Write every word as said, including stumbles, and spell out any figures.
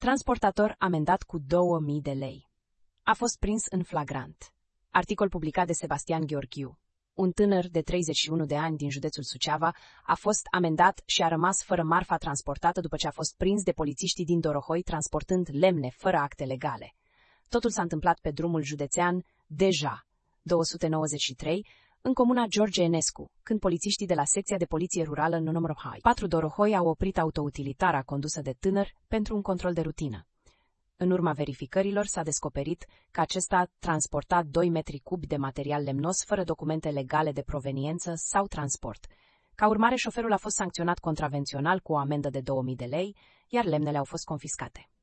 Transportator amendat cu două mii de lei. A fost prins în flagrant. Articol publicat de Sebastian Gheorghiu. Un tânăr de treizeci și unu de ani din județul Suceava a fost amendat și a rămas fără marfa transportată după ce a fost prins de polițiștii din Dorohoi transportând lemne fără acte legale. Totul s-a întâmplat pe drumul județean Deja, două sute nouăzeci și trei, în comuna George Enescu, când polițiștii de la secția de poliție rurală în numărul patru Dorohoi au oprit autoutilitara condusă de tânăr pentru un control de rutină. În urma verificărilor s-a descoperit că acesta transporta doi metri cubi de material lemnos fără documente legale de proveniență sau transport. Ca urmare, șoferul a fost sancționat contravențional cu o amendă de două mii de lei, iar lemnele au fost confiscate.